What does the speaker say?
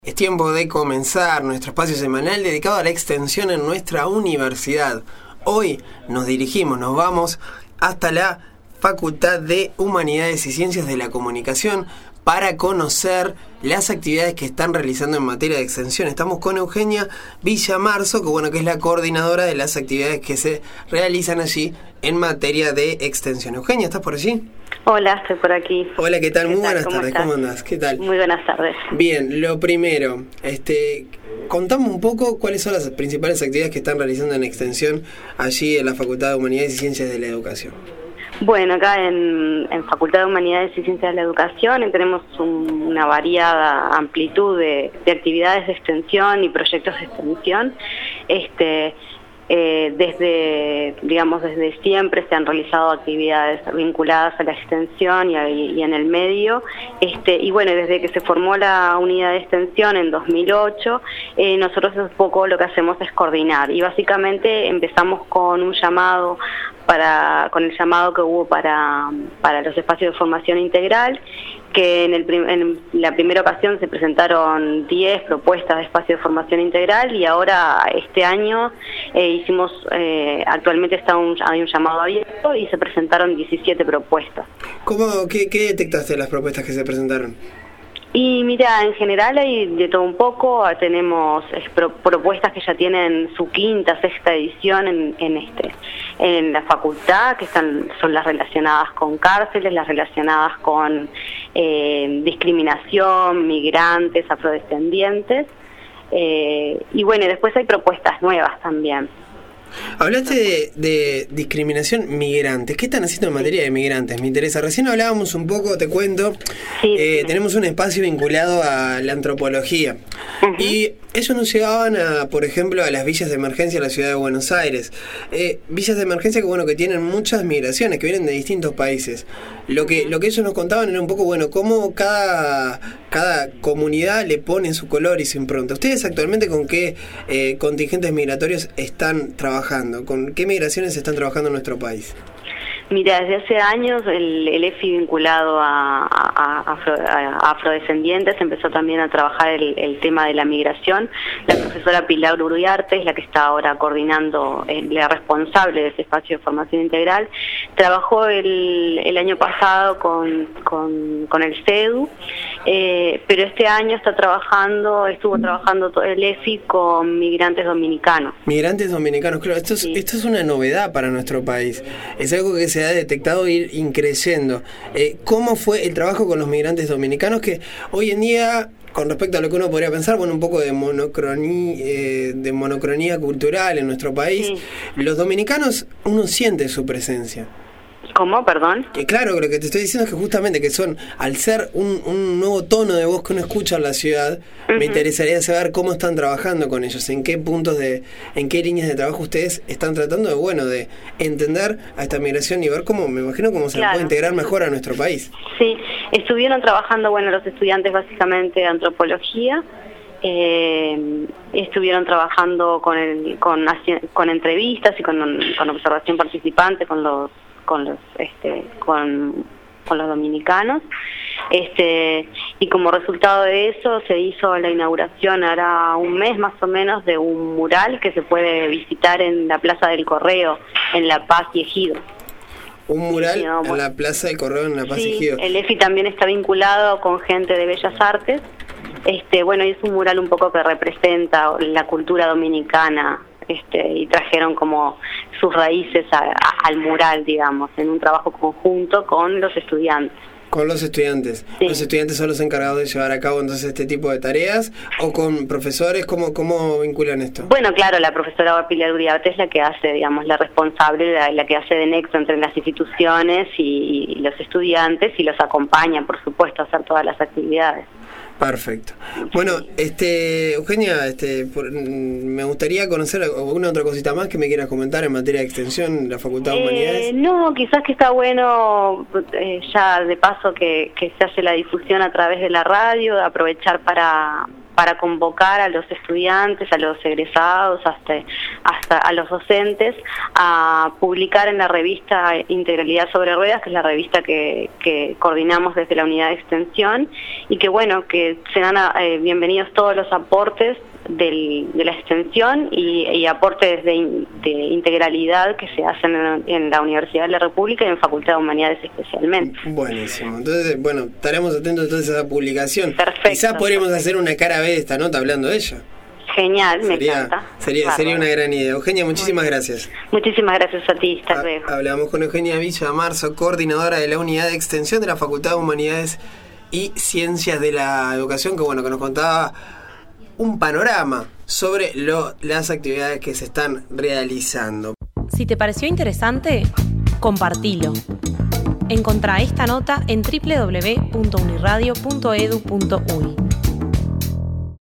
Es tiempo de comenzar nuestro espacio semanal dedicado a la extensión en nuestra universidad. Hoy nos vamos hasta la Facultad de Humanidades y Ciencias de la Comunicación para conocer las actividades que están realizando en materia de extensión. Estamos con Eugenia Villamarzo, que es la coordinadora de las actividades que se realizan allí en materia de extensión. Eugenia, ¿estás por allí? Hola, estoy por aquí. Hola, ¿qué tal? Muy buenas tardes, ¿cómo andás? ¿Qué tal? Muy buenas tardes. Bien, lo primero, contame un poco cuáles son las principales actividades que están realizando en extensión allí en la Facultad de Humanidades y Ciencias de la Educación. Bueno, acá en Facultad de Humanidades y Ciencias de la Educación tenemos una variada amplitud de actividades de extensión y proyectos de extensión. Desde siempre se han realizado actividades vinculadas a la extensión y en el medio, desde que se formó la unidad de extensión en 2008, nosotros un poco lo que hacemos es coordinar, y básicamente empezamos con un llamado con el llamado que hubo para los espacios de formación integral, que en la primera ocasión se presentaron 10 propuestas de espacio de formación integral, y ahora este año actualmente hay un llamado abierto y se presentaron 17 propuestas. ¿Qué detectaste de las propuestas que se presentaron? Y mira, en general hay de todo un poco. Tenemos propuestas que ya tienen su quinta, sexta edición en la facultad, que son las relacionadas con cárceles, las relacionadas con discriminación, migrantes, afrodescendientes, y después hay propuestas nuevas también. Hablaste de discriminación migrantes. ¿Qué están haciendo en materia de migrantes? Me interesa. Recién hablábamos un poco, te cuento, tenemos un espacio vinculado a la antropología. Uh-huh. Y ellos nos llevaban, por ejemplo, a las villas de emergencia de la ciudad de Buenos Aires. Villas de emergencia que tienen muchas migraciones, que vienen de distintos países. Lo que ellos nos contaban era un poco, cómo cada comunidad le pone su color y su impronta. ¿Ustedes actualmente con qué contingentes migratorios están trabajando? ¿Con qué migraciones están trabajando en nuestro país? Mira, desde hace años el EFI vinculado a afrodescendientes empezó también a trabajar el tema de la migración. La profesora Pilar Uriarte es la que está ahora coordinando, la responsable de ese espacio de formación integral. Trabajó el año pasado con el CEDU, pero este año estuvo trabajando todo el EFI con migrantes dominicanos. Migrantes dominicanos, claro, esto es una novedad para nuestro país. Es algo que se ha detectado ir creciendo. ¿Cómo fue el trabajo con los migrantes dominicanos, que hoy en día, con respecto a lo que uno podría pensar, un poco de monocronía cultural en nuestro país, sí, los dominicanos, uno siente su presencia? ¿Cómo? Perdón. Que claro, lo que te estoy diciendo es que justamente que son, al ser un nuevo tono de voz que uno escucha en la ciudad, uh-huh, me interesaría saber cómo están trabajando con ellos, en qué líneas de trabajo ustedes están tratando de entender a esta migración y ver cómo se puede integrar mejor a nuestro país. Sí, estuvieron trabajando, los estudiantes básicamente de antropología, estuvieron trabajando con entrevistas y con observación participante con los dominicanos, y como resultado de eso se hizo la inauguración hará un mes más o menos de un mural que se puede visitar en la Plaza del Correo, en La Paz y Ejido. Un mural en la Plaza del Correo en La Paz y Ejido. El EFI también está vinculado con gente de Bellas Artes, y es un mural un poco que representa la cultura dominicana, y trajeron como sus raíces al mural, en un trabajo conjunto con los estudiantes. Con los estudiantes. Sí. ¿Los estudiantes son los encargados de llevar a cabo entonces este tipo de tareas? ¿O con profesores? ¿Cómo vinculan esto? Claro, la profesora Pilar Uriarte es la que hace, la responsable, la que hace de nexo entre las instituciones y los estudiantes, y los acompaña, por supuesto, a hacer todas las actividades. Perfecto. Eugenia, me gustaría conocer alguna otra cosita más que me quieras comentar en materia de extensión en la Facultad de Humanidades. No, quizás que está bueno, ya de paso que se hace la difusión a través de la radio, aprovechar para para convocar a los estudiantes, a los egresados, hasta a los docentes, a publicar en la revista Integralidad sobre Ruedas, que es la revista que coordinamos desde la unidad de extensión, y que bueno, que serán bienvenidos todos los aportes de la extensión y aportes de integralidad que se hacen en la Universidad de la República y en Facultad de Humanidades especialmente. Buenísimo. Entonces, bueno, estaremos atentos entonces a esa publicación. Perfecto. Quizás podríamos hacer una cara B de esta nota hablando de ella. Genial, me encanta. Sería una gran idea. Eugenia, muchísimas gracias. Muchísimas gracias a ti, hasta luego. Hablamos con Eugenia Villa Marzo, coordinadora de la unidad de extensión de la Facultad de Humanidades y Ciencias de la Educación, que bueno, que nos contaba un panorama sobre las actividades que se están realizando. Si te pareció interesante, compartilo. Encontrá esta nota en www.uniradio.edu.uy.